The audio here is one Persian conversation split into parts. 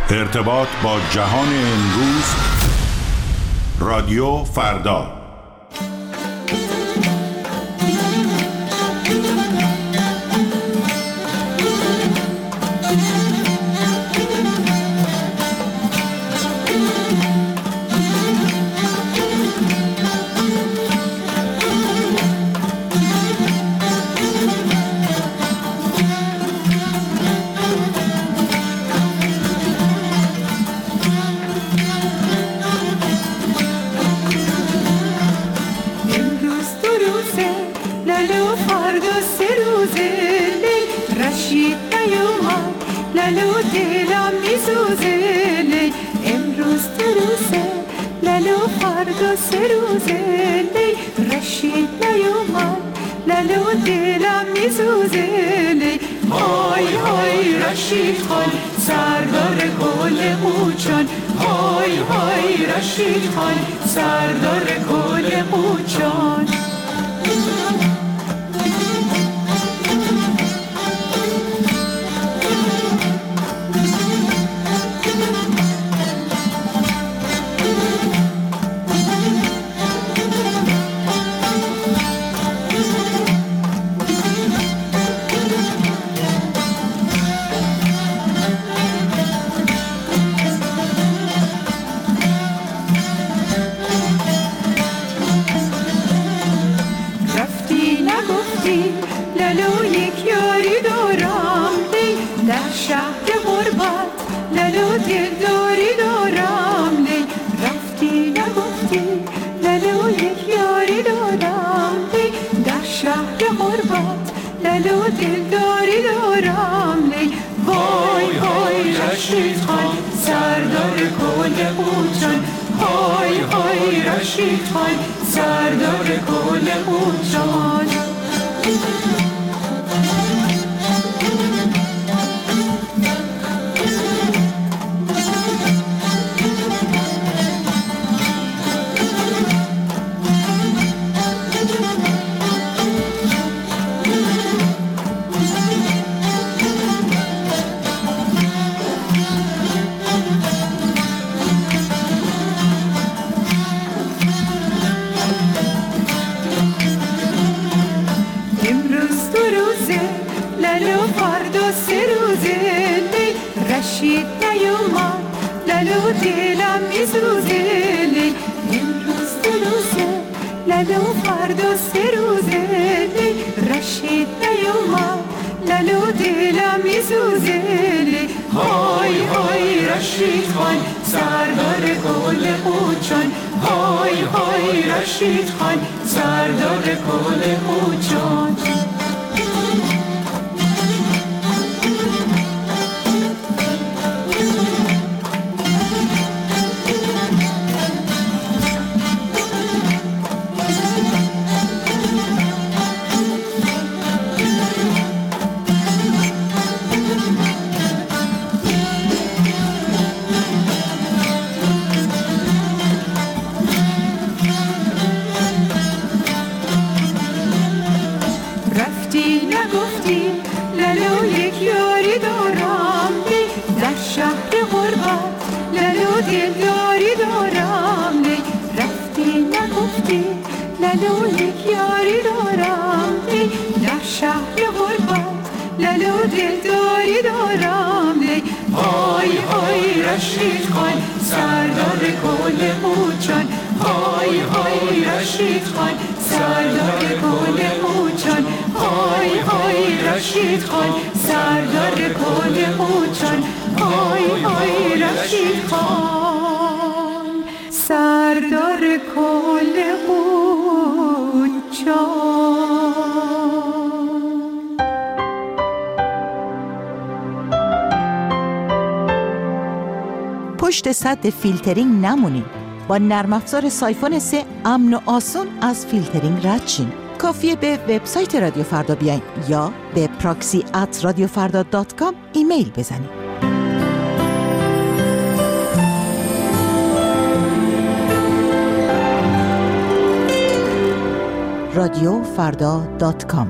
ارتباط با جهان امروز. رادیو فردا. پشت سد فیلترینگ نمونید. با نرم افزار سایفون 3 امن و آسان از فیلترینگ رد شین. کافیه به وبسایت رادیو فردا بیاین یا به proxy@radiofarda.com ایمیل بزنید. radiofarda.com.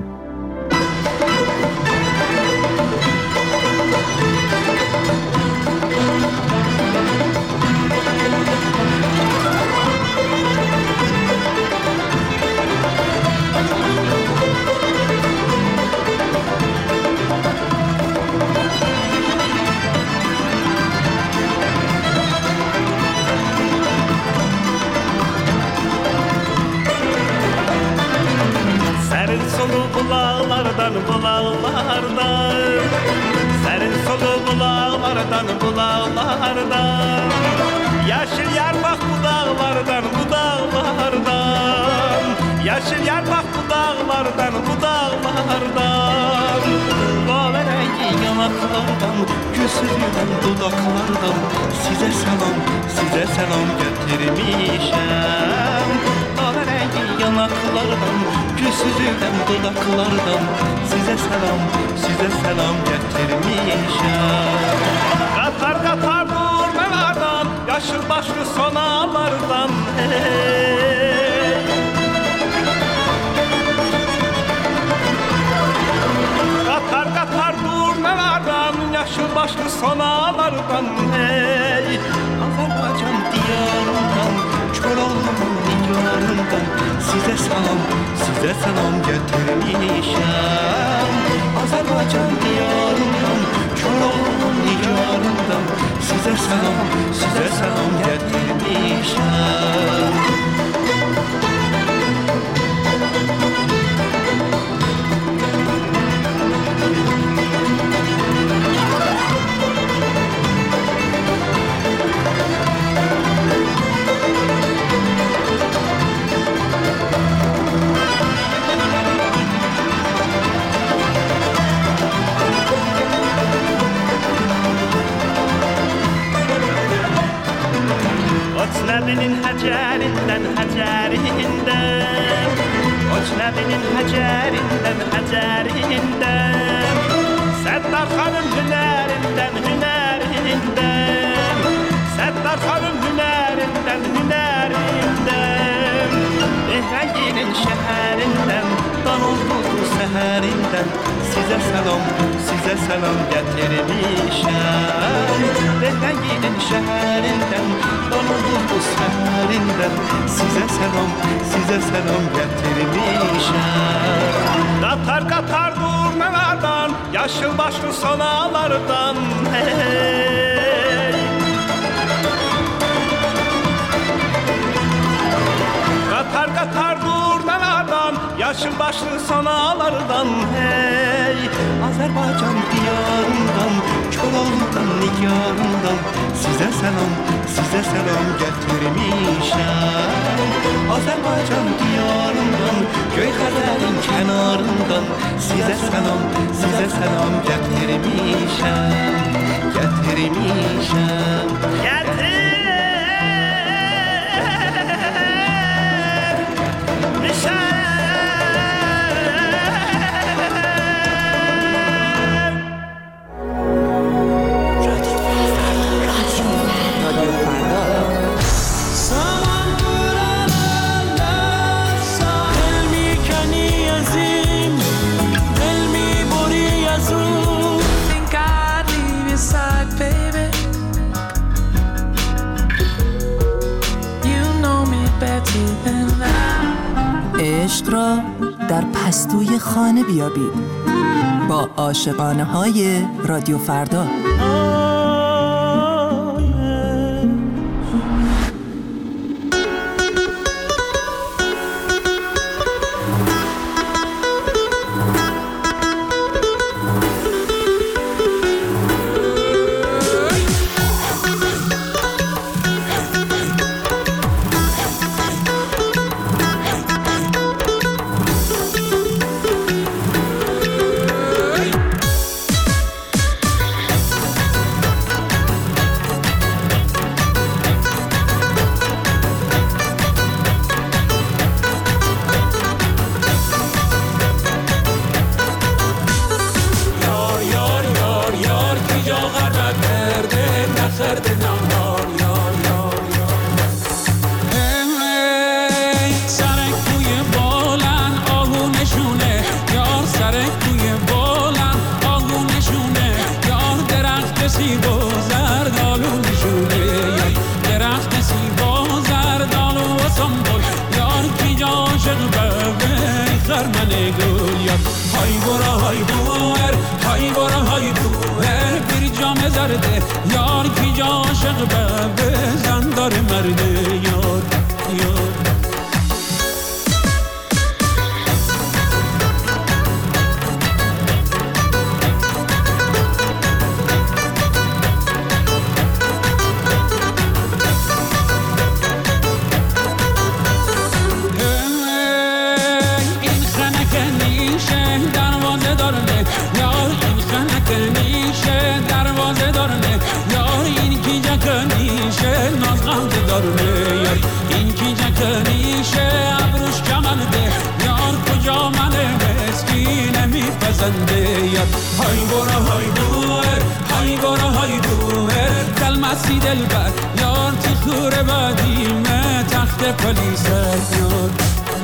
bulağlardan, serin solu bulağlardan, bulağlardan, yeşil yarmak budağlardan, budağlardan, yeşil yarmak budağlardan, budağlardan, lalerengi yanaklardan, gülsüzlüğün dudaklardan, size selam getirmişəm. Lalerengi yanaklardan, gülsüzlüğün dudaklardan, size selam getirmişəm. Qatar qatar durmalardan, yaşıl başlı sonalardan, hey. Qatar qatar durmalardan, yaşıl başlı sonalardan, hey. Azərbaycan diyarından, Koroğlu'nun nigarından, size selam getirmişəm. Azərbaycan diyarından, Koroğlu'nun nigarından, size selam getirmişəm. Ocnəbinin həcərindən, Ocnəbinin həcərindən, Səttar xanım hünərindən, Səttar xanım hünərindən, Rənginin şəhərindən, Danozludur səhərindən, size selam getirmişəm. Rənginin şəhərindən, Danozludur səhərindən, size selam getirmişəm. Qatar qatar durmalardan, yaşıl başlı sonalardan, hey. Qatar qatar durmalardan, yaşıl başlı sonalardan, hey. Azərbaycan diyarından, Koroğlu'nun nigarından, size selam getirmişəm. Azərbaycan diyarından, Göyxəzərin kənarından, size selam getirmişəm. عشق را در پستوی خانه بیابید با عاشقانه های رادیو فردا. زنده یاد های برا های دوهر های برا های دوهر دل مسی دل بر یار تی خوره بادیمه تخت پلیس یاد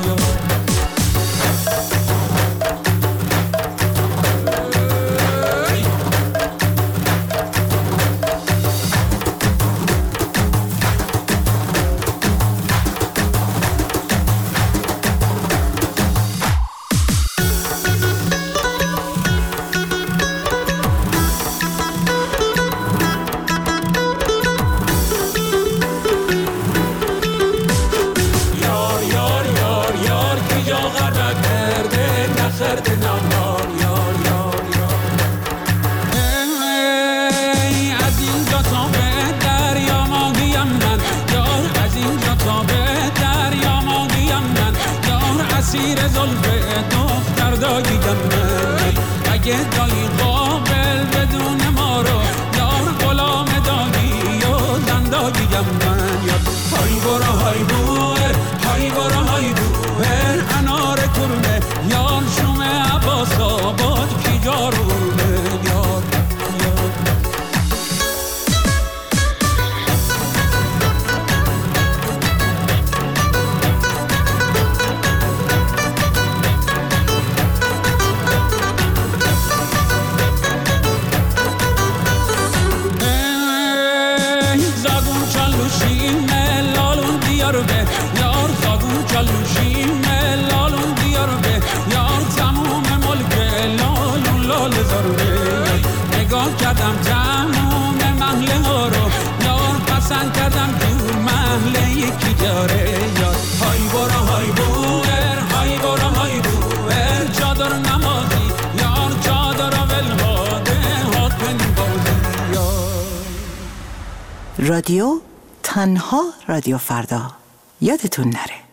رادیو تنها رادیو فردا یادتون نره.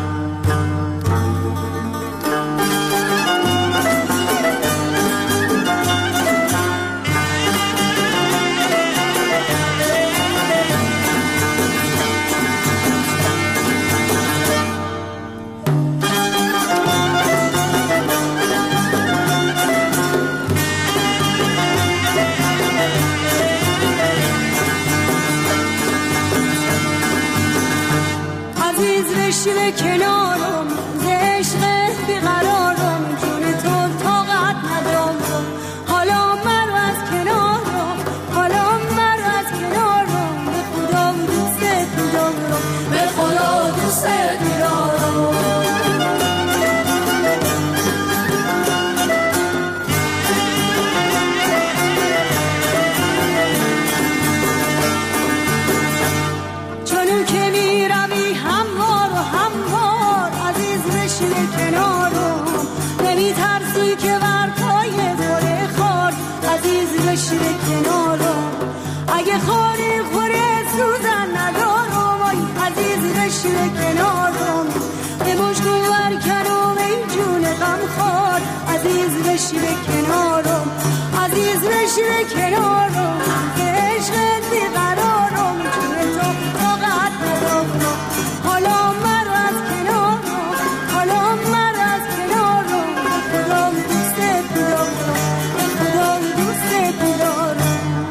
عشق کنارم ز عشق بیقرارم جون تو طاقت ندارم حالا مرو از کنارم حالا مرو از کنارم به خدا دوست دارم به خدا دوست دارم چون که میروی هموار عزیز بشین کنارم نمیترسی که ورپای گل خار عزیز بشین کنارم اگه خوری خوره سوزن ندارم آی عزیز بشین کنارم به مشکو برکنم این جون غم خار عزیز بشین کنارم عزیز بشین کنارم که عشقت بیقرارم جون تو طاقت ندارم حالا مرو از کنارم حالا مرو از کنارم خدا دوست دارم خدا دوست دارم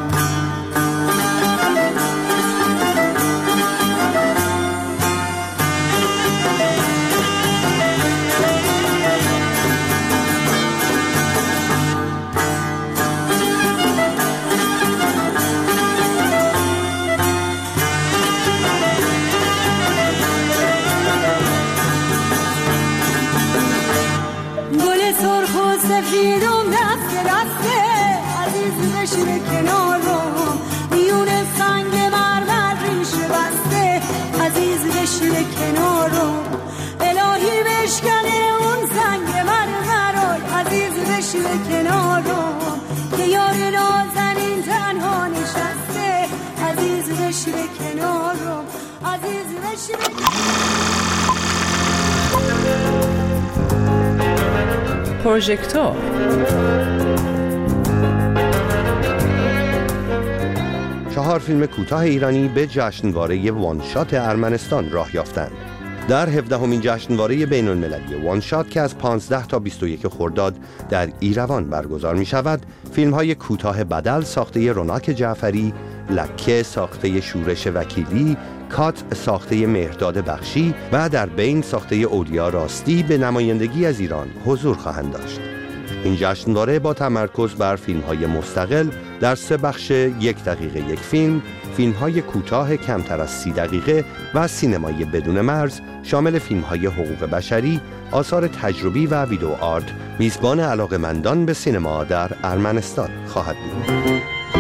سفیدم دست دسته عزیز بشین کنارم میون سنگ مرمر ریشه بسته عزیز بشین کنارم الهی بشکنه اون سنگ مرمر عزیز بشین کنارم که یار نازنین تنها نشسته عزیز بشین کنارم عزیز بشین پروژکتور چهار فیلم کوتاه ایرانی به جشنواره وان شات ارمنستان راه یافتند. در 17مین جشنواره بین‌المللی وان شات که از 15 تا 21 خرداد در ایروان برگزار می شود، فیلم های کوتاه بدل ساخته روناک جعفری، لکه ساخته شورش وکیلی، کات ساخته مهرداد بخشی و در بین ساخته اولیا راستی به نمایندگی از ایران حضور خواهند داشت. این جشنواره با تمرکز بر فیلم‌های مستقل در 3 بخش 1 دقیقه یک فیلم، فیلم‌های کوتاه کمتر از 30 دقیقه و سینمای بدون مرز شامل فیلم‌های حقوق بشری، آثار تجربی و ویدیو آرت میزبان علاقه‌مندان به سینما در ارمنستان خواهد بود.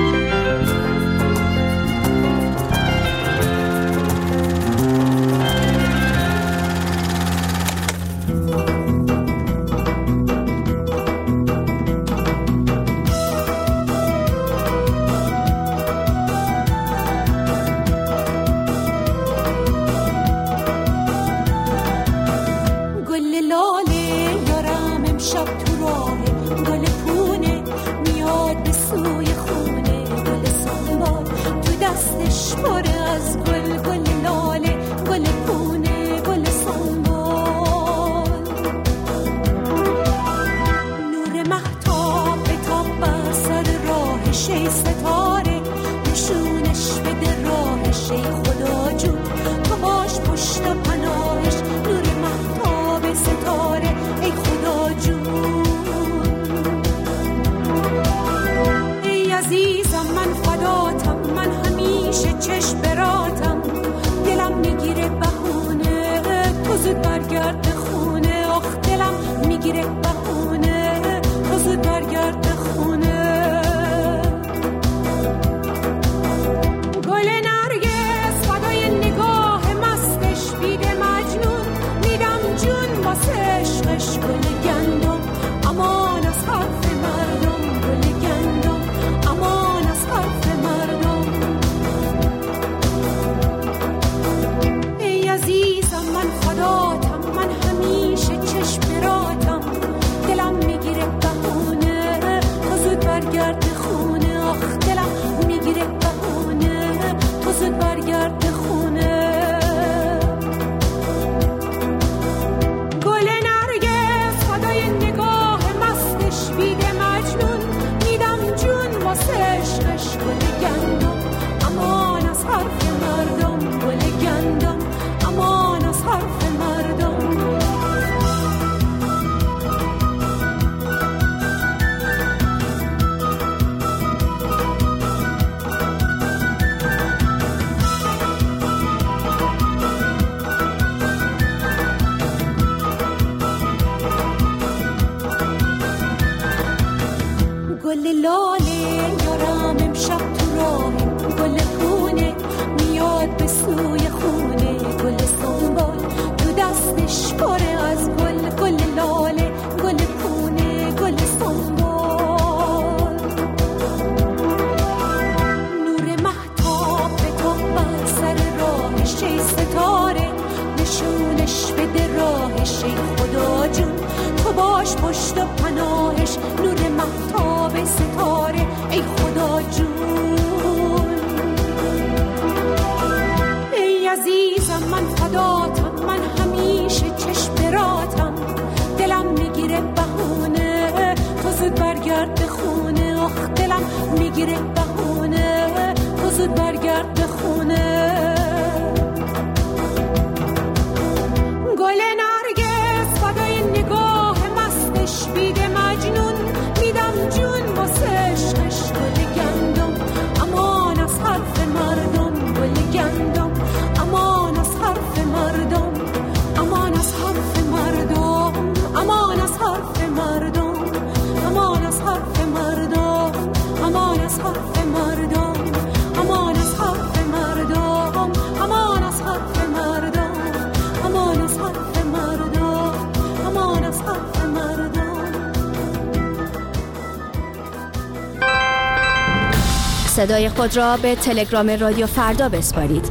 صدای خود را به تلگرام رادیو فردا بسپارید.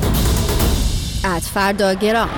@فرداگرام.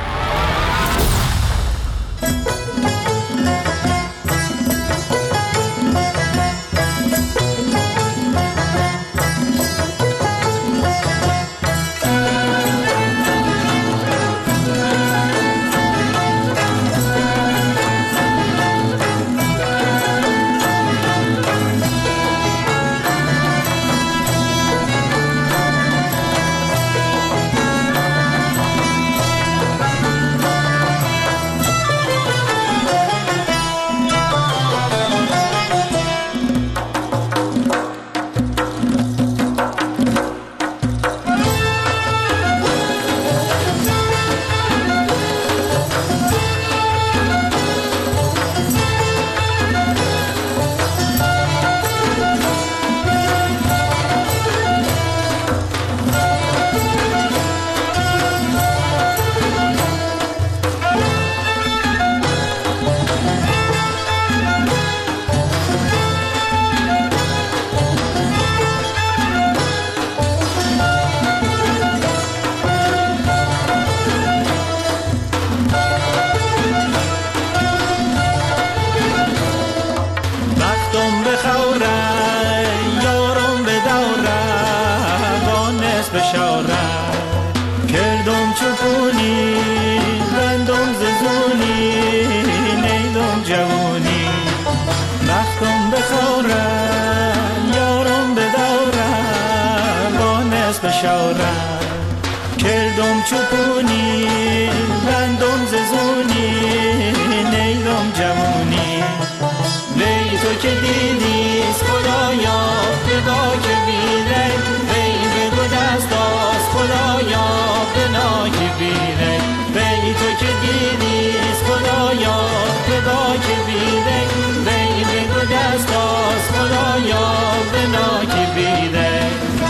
بشارت کردم چپونی بندم ززونی نیدم جوونی بختم بخورم یارم بدارم بانس بشارت کردم چپونی بندم ززونی نیدم جوونی وی تو که دیدیست خدایا بدا که بیره وی بگو دست داست خدایا بنا که بیره وی تو که دیدیست خدایا بدا که بیره وی بگو دست داست خدایا بنا که بیره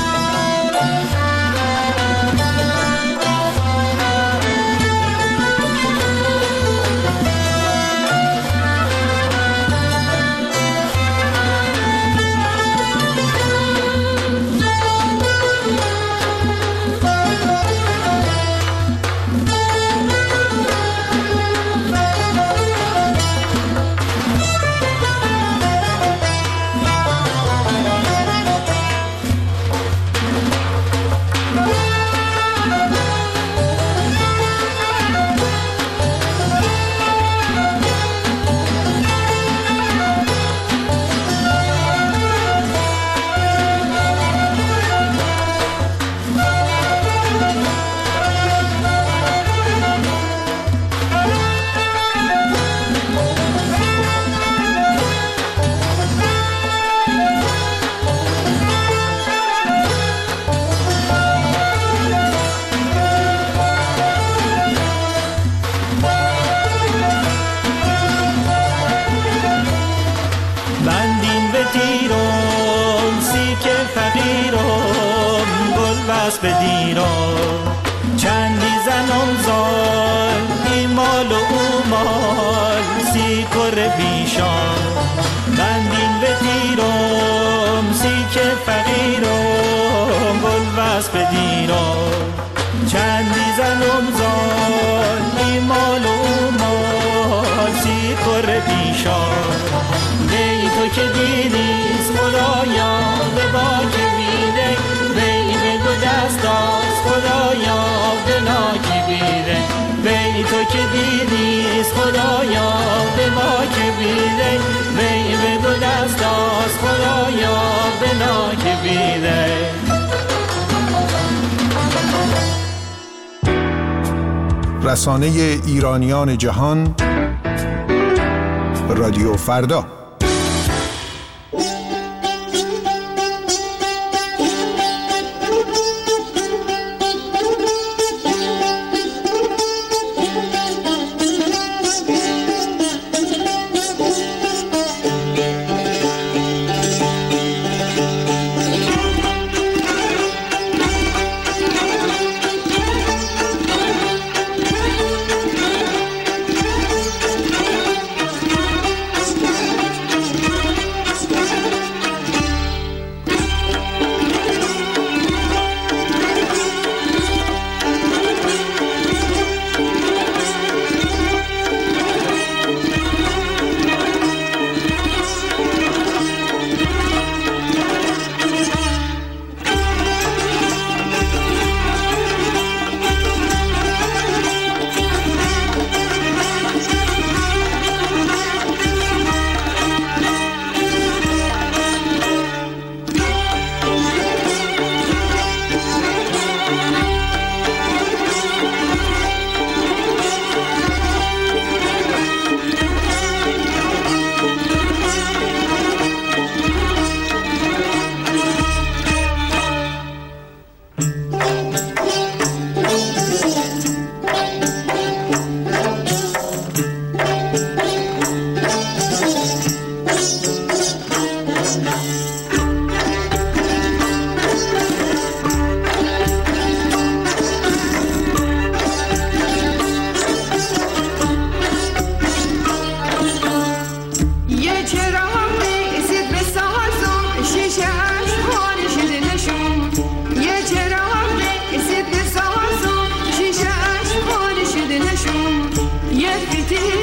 بدیرم چندی زنم زال ایمال و اومال سی کر بیشان بندین بدیرم سی که فقیرم بلوز بدیرم چندی زنم زال ایمال و اومال سی کر بیشان وی تو که دیدیست خدایا به با که بیده دست داست خدایا بنا که بیره وی تو که دیدیست خدایا به ما که بیره وی بگو دست داست خدایا بنا که بیره رسانه ایرانیان جهان رادیو فردا. Yet